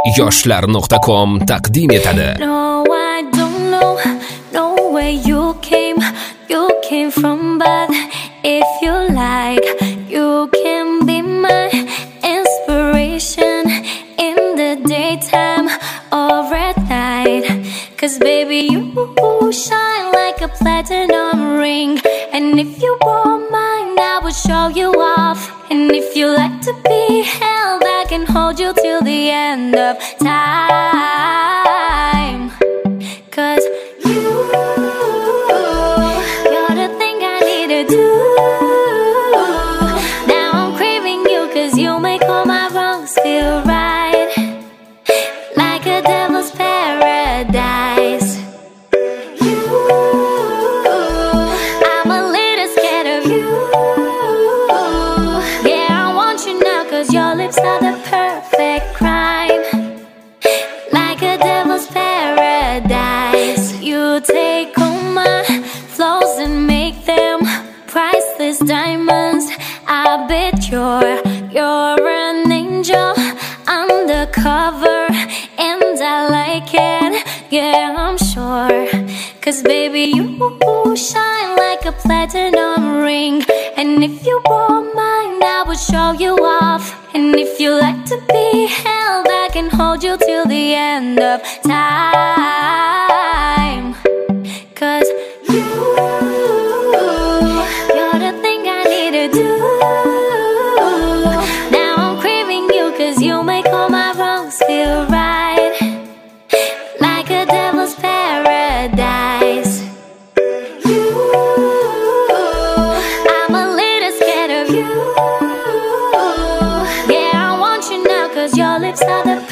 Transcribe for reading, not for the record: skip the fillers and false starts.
yoshlar.com taqdim etadi. No, I don't know where you came from, but if you like, you can be my inspiration in the daytime or at night. 'Cause baby, you shine like a platinum ring, and if you were mine, I would show you off. And if you like to be held, I can hold you till the end of time. 'Cause you're the thing I need to do. Now I'm craving you, 'cause you make all my wrongs feel right, like a devil's paradise. I'm a little scared of you. Yeah, I want you now, 'cause your lips are the perfect crime, like a devil's paradise. You take all my flaws and make them priceless diamonds. I bet you're an angel undercover, and I like it, yeah, I'm sure. 'Cause baby, you shine like a platinum ring, and if you were mine, I would show you off. And if you like to be held, I can hold you till the end of time. 'Cause you're the thing I need to do. Now I'm craving you, 'cause you make all my wrongs feel right, like a devil's paradise. I'm a little scared of you. Yeah, I want you now, 'cause your lips are the